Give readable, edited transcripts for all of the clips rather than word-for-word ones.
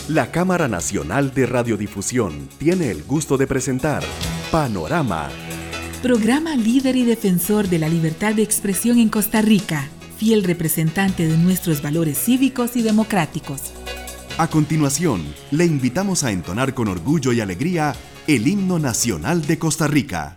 La Cámara Nacional de Radiodifusión tiene el gusto de presentar Panorama. Programa líder y defensor de la libertad de expresión en Costa Rica, fiel representante de nuestros valores cívicos y democráticos. A continuación, le invitamos a entonar con orgullo y alegría el himno nacional de Costa Rica.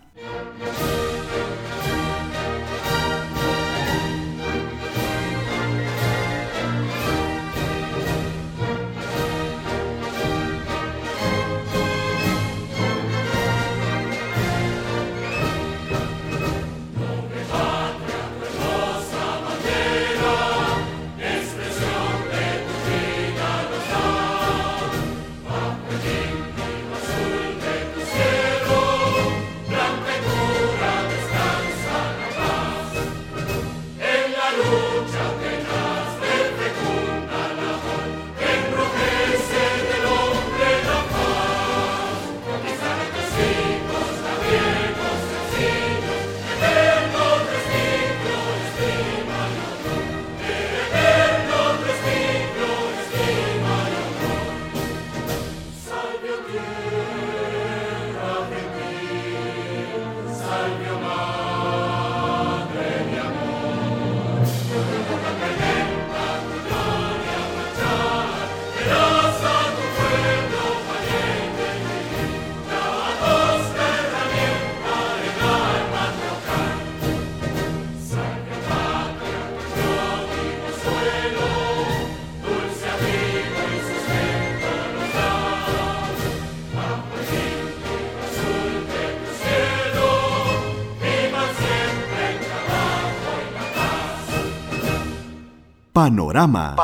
Panorama.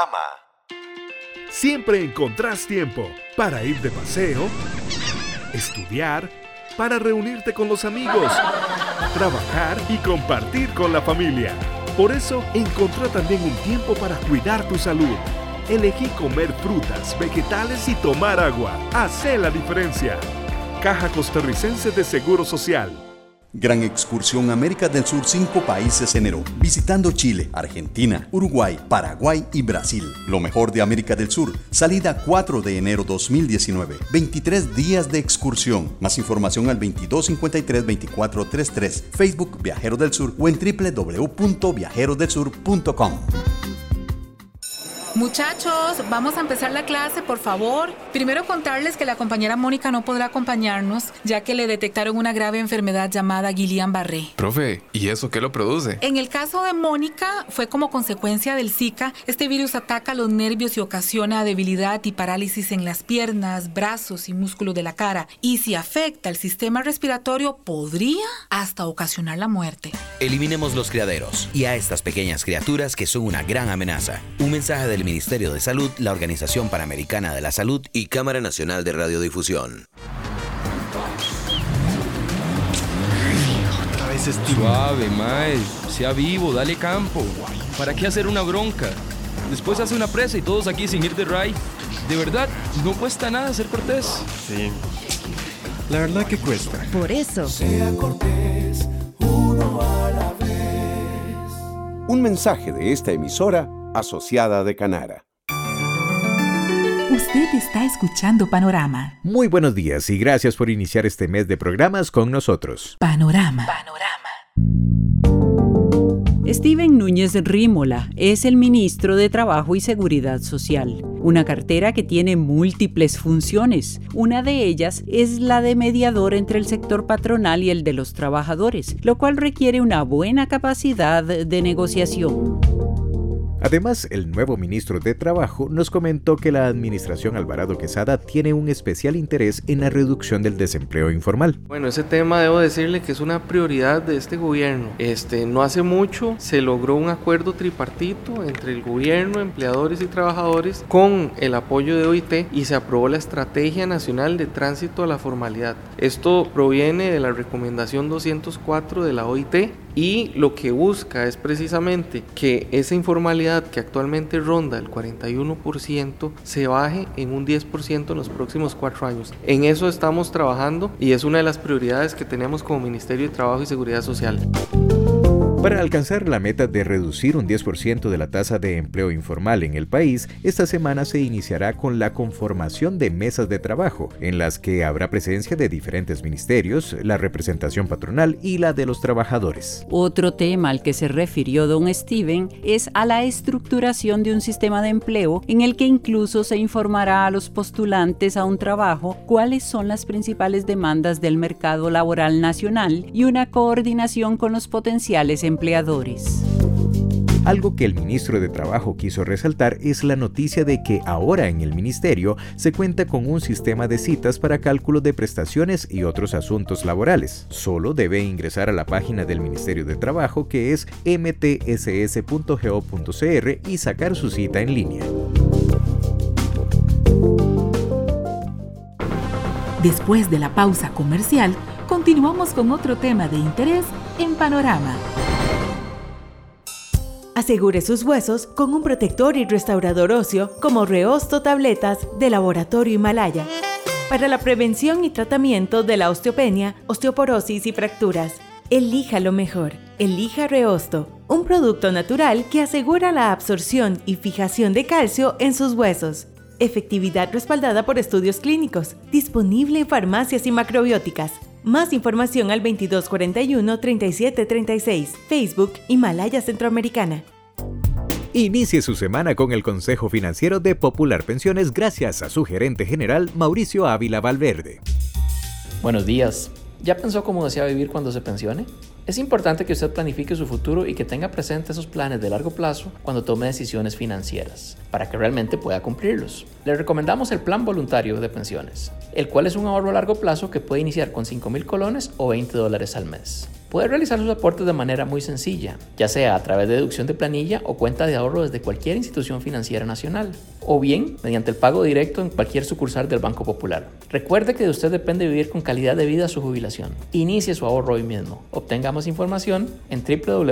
Siempre encontrás tiempo para ir de paseo, estudiar, para reunirte con los amigos, trabajar y compartir con la familia. Por eso, encontrá también un tiempo para cuidar tu salud. Elegí comer frutas, vegetales y tomar agua. Hacé la diferencia. Caja Costarricense de Seguro Social. Gran excursión América del Sur, 5 países enero, visitando Chile, Argentina, Uruguay, Paraguay y Brasil. Lo mejor de América del Sur, salida 4 de enero 2019, 23 días de excursión. Más información al 2253-2433, Facebook Viajero del Sur o en www.viajerodelsur.com. Muchachos, vamos a empezar la clase, por favor. Primero contarles que la compañera Mónica no podrá acompañarnos, ya que le detectaron una grave enfermedad llamada Guillain-Barré. Profe, ¿y eso qué lo produce? En el caso de Mónica, fue como consecuencia del Zika. Este virus ataca los nervios y ocasiona debilidad y parálisis en las piernas, brazos y músculos de la cara. Y si afecta el sistema respiratorio, podría hasta ocasionar la muerte. Eliminemos los criaderos y a estas pequeñas criaturas que son una gran amenaza. Un mensaje del Ministerio de Salud, la Organización Panamericana de la Salud y Cámara Nacional de Radiodifusión. Otra vez Suave, mae. Sea vivo, dale campo. ¿Para qué hacer una bronca? Después hace una presa y todos aquí sin ir de ray. De verdad, no cuesta nada ser cortés. Sí, la verdad que cuesta. Por eso. Sea cortés, uno a la vez. Un mensaje de esta emisora asociada de Canara. Usted está escuchando Panorama. Muy buenos días y gracias por iniciar este mes de programas con nosotros. Panorama. Steven Núñez Rímola es el ministro de Trabajo y Seguridad Social, una cartera que tiene múltiples funciones. Una de ellas es la de mediador entre el sector patronal y el de los trabajadores, lo cual requiere una buena capacidad de negociación. Además, el nuevo ministro de Trabajo nos comentó que la administración Alvarado Quesada tiene un especial interés en la reducción del desempleo informal. Bueno, ese tema debo decirle que es una prioridad de este gobierno. No hace mucho se logró un acuerdo tripartito entre el gobierno, empleadores y trabajadores con el apoyo de OIT y se aprobó la Estrategia Nacional de Tránsito a la Formalidad. Esto proviene de la recomendación 204 de la OIT y lo que busca es precisamente que esa informalidad que actualmente ronda el 41% se baje en un 10% en los próximos 4 años. En eso estamos trabajando y es una de las prioridades que tenemos como Ministerio de Trabajo y Seguridad Social. Para alcanzar la meta de reducir un 10% de la tasa de empleo informal en el país, esta semana se iniciará con la conformación de mesas de trabajo, en las que habrá presencia de diferentes ministerios, la representación patronal y la de los trabajadores. Otro tema al que se refirió don Steven es a la estructuración de un sistema de empleo en el que incluso se informará a los postulantes a un trabajo cuáles son las principales demandas del mercado laboral nacional y una coordinación con los potenciales empleadores. Algo que el ministro de Trabajo quiso resaltar es la noticia de que ahora en el ministerio se cuenta con un sistema de citas para cálculo de prestaciones y otros asuntos laborales. Solo debe ingresar a la página del Ministerio de Trabajo, que es mtss.go.cr, y sacar su cita en línea. Después de la pausa comercial, continuamos con otro tema de interés en Panorama. Asegure sus huesos con un protector y restaurador óseo como Reosto Tabletas de Laboratorio Himalaya, para la prevención y tratamiento de la osteopenia, osteoporosis y fracturas. Elija lo mejor. Elija Reosto, un producto natural que asegura la absorción y fijación de calcio en sus huesos. Efectividad respaldada por estudios clínicos. Disponible en farmacias y macrobióticas. Más información al 2241-3736. Facebook Himalaya Centroamericana. Inicie su semana con el consejo financiero de Popular Pensiones gracias a su gerente general Mauricio Ávila Valverde. Buenos días. ¿Ya pensó cómo desea vivir cuando se pensione? Es importante que usted planifique su futuro y que tenga presente esos planes de largo plazo cuando tome decisiones financieras, para que realmente pueda cumplirlos. Le recomendamos el Plan Voluntario de Pensiones, el cual es un ahorro a largo plazo que puede iniciar con 5,000 colones o $20 al mes. Puede realizar sus aportes de manera muy sencilla, ya sea a través de deducción de planilla o cuenta de ahorro desde cualquier institución financiera nacional, o bien mediante el pago directo en cualquier sucursal del Banco Popular. Recuerde que de usted depende vivir con calidad de vida a su jubilación. Inicie su ahorro hoy mismo. Obtenga más información en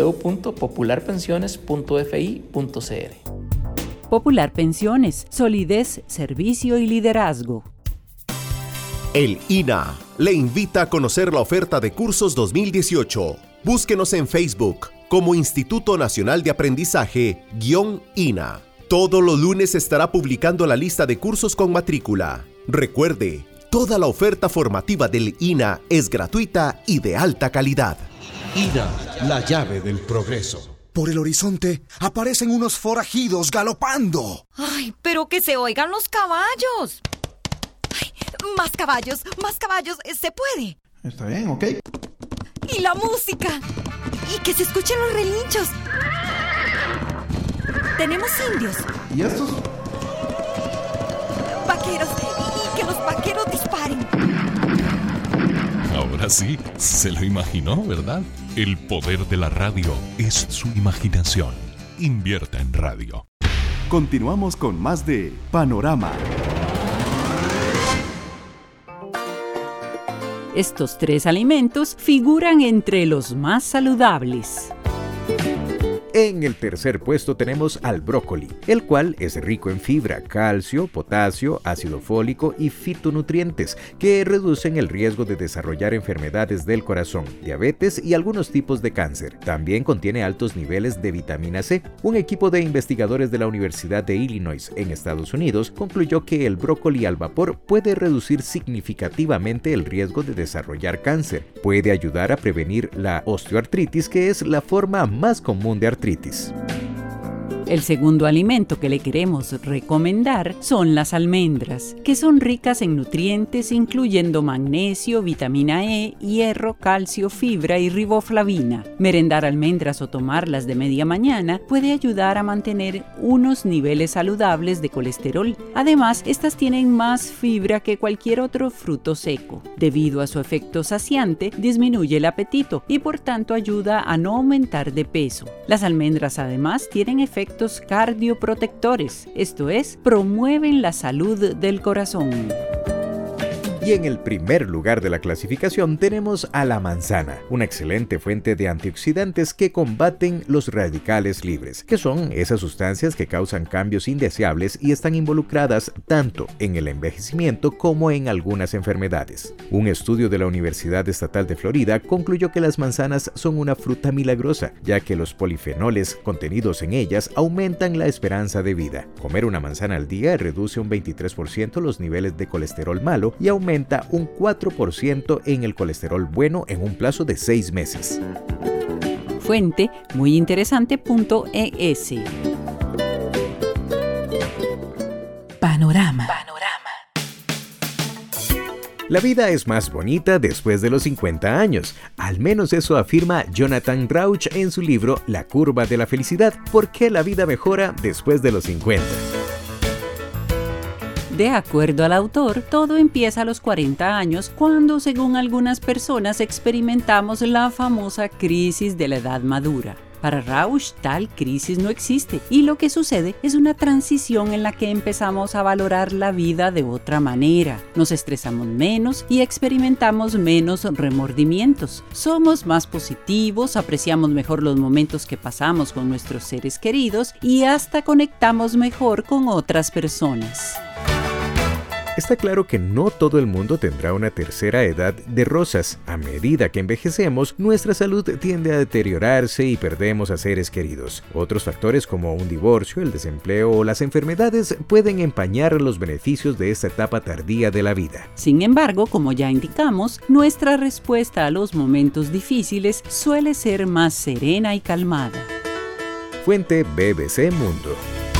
www.popularpensiones.fi.cr. Popular Pensiones, solidez, servicio y liderazgo. El INA le invita a conocer la oferta de cursos 2018. Búsquenos en Facebook como Instituto Nacional de Aprendizaje-INA. Todos los lunes estará publicando la lista de cursos con matrícula. Recuerde, toda la oferta formativa del INA es gratuita y de alta calidad. INA, la llave del progreso. Por el horizonte aparecen unos forajidos galopando. ¡Ay, pero que se oigan los caballos! ¡Ay, más caballos! ¡Se puede! Está bien, ok. ¡Y la música! ¡Y que se escuchen los relinchos! ¡Tenemos indios! ¿Y estos? ¡Vaqueros! ¡Y que los vaqueros disparen! Ahora sí, se lo imaginó, ¿verdad? El poder de la radio es su imaginación. Invierta en radio. Continuamos con más de Panorama. Estos 3 alimentos figuran entre los más saludables. En el tercer puesto tenemos al brócoli, el cual es rico en fibra, calcio, potasio, ácido fólico y fitonutrientes que reducen el riesgo de desarrollar enfermedades del corazón, diabetes y algunos tipos de cáncer. También contiene altos niveles de vitamina C. Un equipo de investigadores de la Universidad de Illinois en Estados Unidos concluyó que el brócoli al vapor puede reducir significativamente el riesgo de desarrollar cáncer. Puede ayudar a prevenir la osteoartritis, que es la forma más común de artritis. El segundo alimento que le queremos recomendar son las almendras, que son ricas en nutrientes incluyendo magnesio, vitamina E, hierro, calcio, fibra y riboflavina. Merendar almendras o tomarlas de media mañana puede ayudar a mantener unos niveles saludables de colesterol. Además, estas tienen más fibra que cualquier otro fruto seco. Debido a su efecto saciante, disminuye el apetito y por tanto ayuda a no aumentar de peso. Las almendras además tienen efectos cardioprotectores, esto es, promueven la salud del corazón. Y en el primer lugar de la clasificación tenemos a la manzana, una excelente fuente de antioxidantes que combaten los radicales libres, que son esas sustancias que causan cambios indeseables y están involucradas tanto en el envejecimiento como en algunas enfermedades. Un estudio de la Universidad Estatal de Florida concluyó que las manzanas son una fruta milagrosa, ya que los polifenoles contenidos en ellas aumentan la esperanza de vida. Comer una manzana al día reduce un 23% los niveles de colesterol malo y aumenta un 4% en el colesterol bueno en un plazo de 6 meses. Fuente muyinteresante.es. Panorama. La vida es más bonita después de los 50 años. Al menos eso afirma Jonathan Rauch en su libro La curva de la felicidad. ¿Por qué la vida mejora después de los 50? De acuerdo al autor, todo empieza a los 40 años, cuando, según algunas personas, experimentamos la famosa crisis de la edad madura. Para Rauch, tal crisis no existe, y lo que sucede es una transición en la que empezamos a valorar la vida de otra manera. Nos estresamos menos y experimentamos menos remordimientos. Somos más positivos, apreciamos mejor los momentos que pasamos con nuestros seres queridos y hasta conectamos mejor con otras personas. Está claro que no todo el mundo tendrá una tercera edad de rosas. A medida que envejecemos, nuestra salud tiende a deteriorarse y perdemos a seres queridos. Otros factores como un divorcio, el desempleo o las enfermedades pueden empañar los beneficios de esta etapa tardía de la vida. Sin embargo, como ya indicamos, nuestra respuesta a los momentos difíciles suele ser más serena y calmada. Fuente BBC Mundo.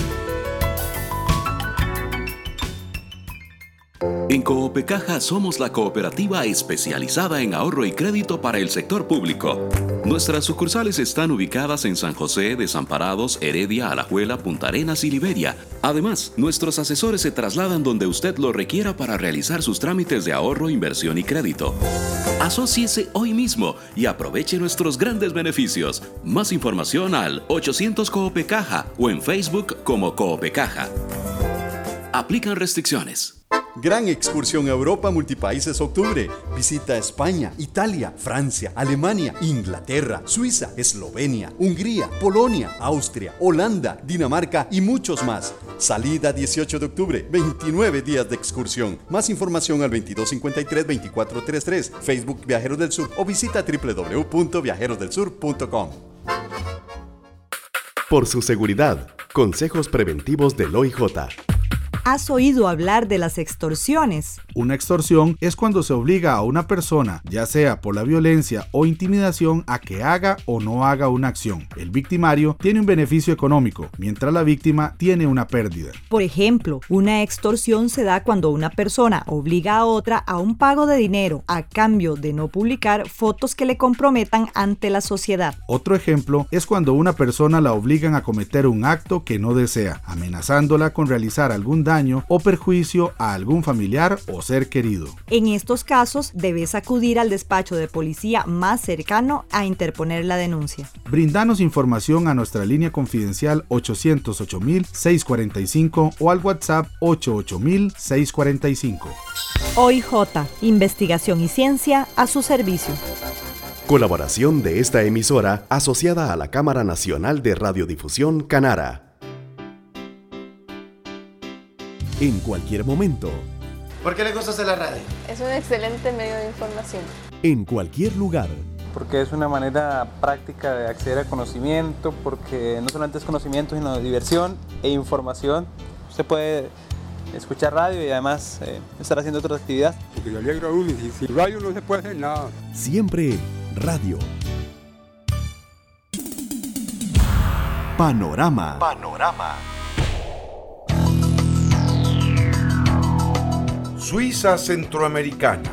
En Coopecaja somos la cooperativa especializada en ahorro y crédito para el sector público. Nuestras sucursales están ubicadas en San José, Desamparados, Heredia, Alajuela, Punta Arenas y Liberia. Además, nuestros asesores se trasladan donde usted lo requiera para realizar sus trámites de ahorro, inversión y crédito. Asóciese hoy mismo y aproveche nuestros grandes beneficios. Más información al 800 Coopecaja o en Facebook como Coopecaja. Aplican restricciones. Gran excursión a Europa Multipaíses Octubre. Visita España, Italia, Francia, Alemania, Inglaterra, Suiza, Eslovenia, Hungría, Polonia, Austria, Holanda, Dinamarca y muchos más. Salida 18 de octubre, 29 días de excursión. Más información al 2253-2433, Facebook Viajeros del Sur o visita www.viajerosdelsur.com. Por su seguridad, consejos preventivos del OIJ. ¿Has oído hablar de las extorsiones? Una extorsión es cuando se obliga a una persona, ya sea por la violencia o intimidación, a que haga o no haga una acción. El victimario tiene un beneficio económico, mientras la víctima tiene una pérdida. Por ejemplo, una extorsión se da cuando una persona obliga a otra a un pago de dinero a cambio de no publicar fotos que le comprometan ante la sociedad. Otro ejemplo es cuando una persona la obligan a cometer un acto que no desea, amenazándola con realizar algún daño o perjuicio a algún familiar o ser querido. En estos casos, debes acudir al despacho de policía más cercano a interponer la denuncia. Brindanos información a nuestra línea confidencial 808-645 o al WhatsApp 88000-645. OIJ, investigación y ciencia a su servicio. Colaboración de esta emisora asociada a la Cámara Nacional de Radiodifusión Canara. En cualquier momento. ¿Por qué le gusta hacer la radio? Es un excelente medio de información. En cualquier lugar. Porque es una manera práctica de acceder a conocimiento, porque no solamente es conocimiento, sino diversión e información. Usted puede escuchar radio y además estar haciendo otras actividades. Porque yo alegro a uno y sin radio no se puede hacer nada. Siempre radio. Panorama. Suiza centroamericana.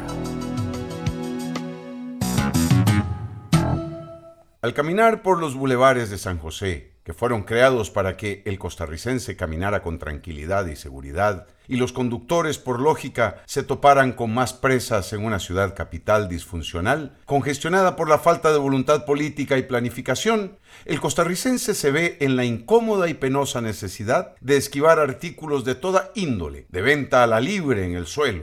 Al caminar por los bulevares de San José, que fueron creados para que el costarricense caminara con tranquilidad y seguridad, y los conductores, por lógica, se toparan con más presas en una ciudad capital disfuncional, congestionada por la falta de voluntad política y planificación, el costarricense se ve en la incómoda y penosa necesidad de esquivar artículos de toda índole, de venta a la libre en el suelo.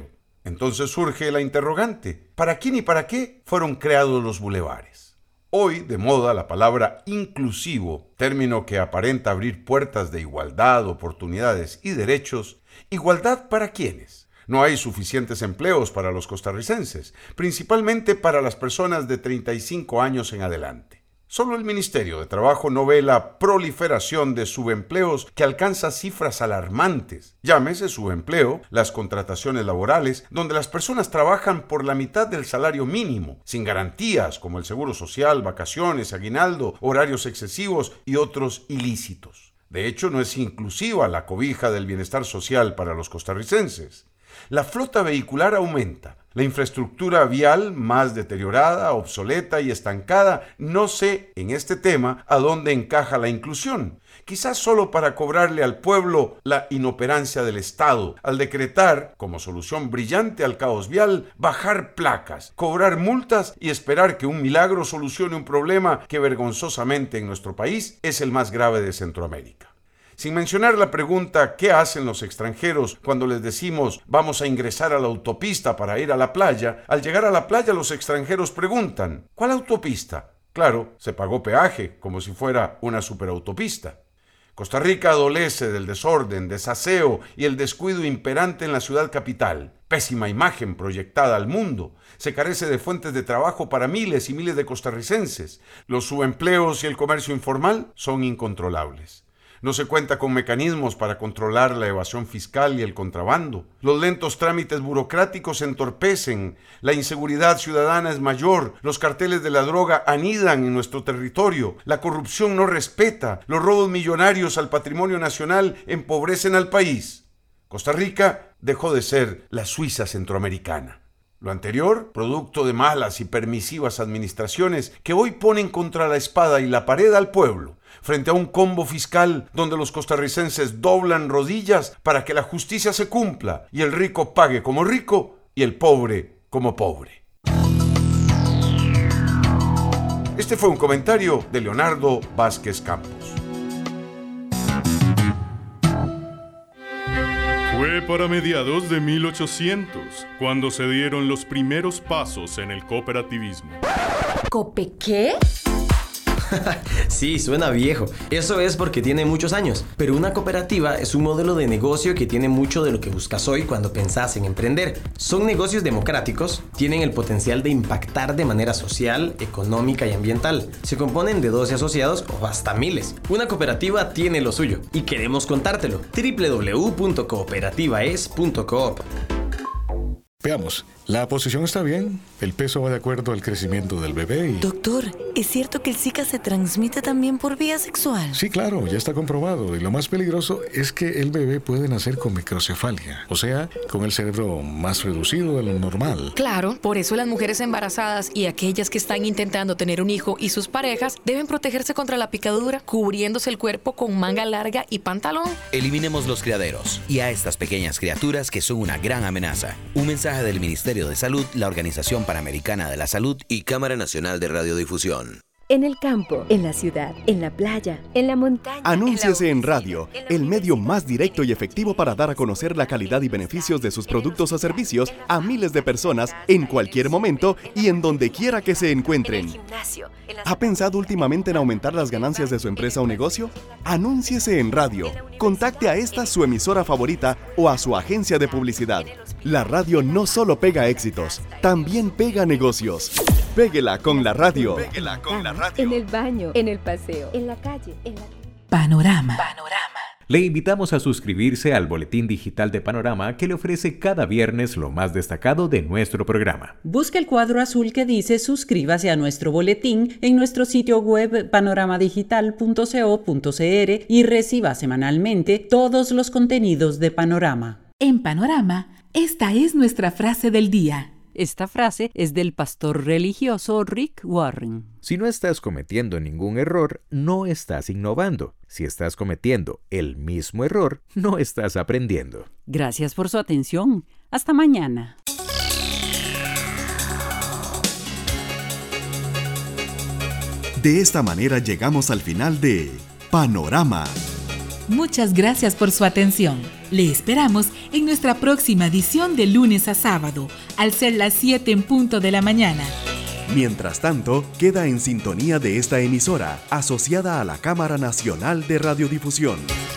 Entonces surge la interrogante: ¿para quién y para qué fueron creados los bulevares? Hoy de moda la palabra inclusivo, término que aparenta abrir puertas de igualdad, oportunidades y derechos. ¿Igualdad para quiénes? No hay suficientes empleos para los costarricenses, principalmente para las personas de 35 años en adelante. Solo el Ministerio de Trabajo no ve la proliferación de subempleos que alcanza cifras alarmantes. Llámese subempleo, las contrataciones laborales, donde las personas trabajan por la mitad del salario mínimo, sin garantías como el seguro social, vacaciones, aguinaldo, horarios excesivos y otros ilícitos. De hecho, no es inclusiva la cobija del bienestar social para los costarricenses. La flota vehicular aumenta, la infraestructura vial más deteriorada, obsoleta y estancada. No sé en este tema a dónde encaja la inclusión. Quizás solo para cobrarle al pueblo la inoperancia del Estado, al decretar, como solución brillante al caos vial, bajar placas, cobrar multas y esperar que un milagro solucione un problema que vergonzosamente en nuestro país es el más grave de Centroamérica. Sin mencionar la pregunta ¿qué hacen los extranjeros cuando les decimos vamos a ingresar a la autopista para ir a la playa? Al llegar a la playa los extranjeros preguntan ¿cuál autopista? Claro, se pagó peaje, como si fuera una superautopista. Costa Rica adolece del desorden, desaseo y el descuido imperante en la ciudad capital. Pésima imagen proyectada al mundo. Se carece de fuentes de trabajo para miles y miles de costarricenses. Los subempleos y el comercio informal son incontrolables. No se cuenta con mecanismos para controlar la evasión fiscal y el contrabando. Los lentos trámites burocráticos entorpecen. La inseguridad ciudadana es mayor. Los carteles de la droga anidan en nuestro territorio. La corrupción no respeta. Los robos millonarios al patrimonio nacional empobrecen al país. Costa Rica dejó de ser la Suiza centroamericana. Lo anterior, producto de malas y permisivas administraciones que hoy ponen contra la espada y la pared al pueblo, frente a un combo fiscal donde los costarricenses doblan rodillas para que la justicia se cumpla y el rico pague como rico y el pobre como pobre. Este fue un comentario de Leonardo Vázquez Campos. Fue para mediados de 1800 cuando se dieron los primeros pasos en el cooperativismo. ¿Cope qué? Sí, suena viejo. Eso es porque tiene muchos años. Pero una cooperativa es un modelo de negocio que tiene mucho de lo que buscas hoy cuando pensás en emprender. Son negocios democráticos, tienen el potencial de impactar de manera social, económica y ambiental. Se componen de 12 asociados o hasta miles. Una cooperativa tiene lo suyo y queremos contártelo. www.cooperativaes.coop. Veamos, la posición está bien, el peso va de acuerdo al crecimiento del bebé y... Doctor, ¿es cierto que el Zika se transmite también por vía sexual? Sí, claro, ya está comprobado. Y lo más peligroso es que el bebé puede nacer con microcefalia, o sea, con el cerebro más reducido de lo normal. Claro, por eso las mujeres embarazadas y aquellas que están intentando tener un hijo y sus parejas deben protegerse contra la picadura, cubriéndose el cuerpo con manga larga y pantalón. Eliminemos los criaderos y a estas pequeñas criaturas que son una gran amenaza. Un mensaje del Ministerio de Salud, la Organización Panamericana de la Salud y Cámara Nacional de Radiodifusión. En el campo, en la ciudad, en la playa, en la montaña. Anúnciese en radio, el medio más directo y efectivo para dar a conocer la calidad y beneficios de sus productos o servicios a miles de personas en cualquier momento y en donde quiera que se encuentren. ¿Ha pensado últimamente en aumentar las ganancias de su empresa o negocio? Anúnciese en radio. Contacte a esta su emisora favorita o a su agencia de publicidad. La radio no solo pega éxitos, también pega negocios. Péguela con la radio. Péguela con la radio. En el baño, en el paseo, en la calle, en la... Panorama. Le invitamos a suscribirse al boletín digital de Panorama que le ofrece cada viernes lo más destacado de nuestro programa. Busque el cuadro azul que dice suscríbase a nuestro boletín en nuestro sitio web panoramadigital.co.cr y reciba semanalmente todos los contenidos de Panorama. En Panorama, esta es nuestra frase del día. Esta frase es del pastor religioso Rick Warren. Si no estás cometiendo ningún error, no estás innovando. Si estás cometiendo el mismo error, no estás aprendiendo. Gracias por su atención. Hasta mañana. De esta manera llegamos al final de Panorama. Muchas gracias por su atención. Le esperamos en nuestra próxima edición de lunes a sábado, al ser las 7 en punto de la mañana. Mientras tanto, queda en sintonía de esta emisora, asociada a la Cámara Nacional de Radiodifusión.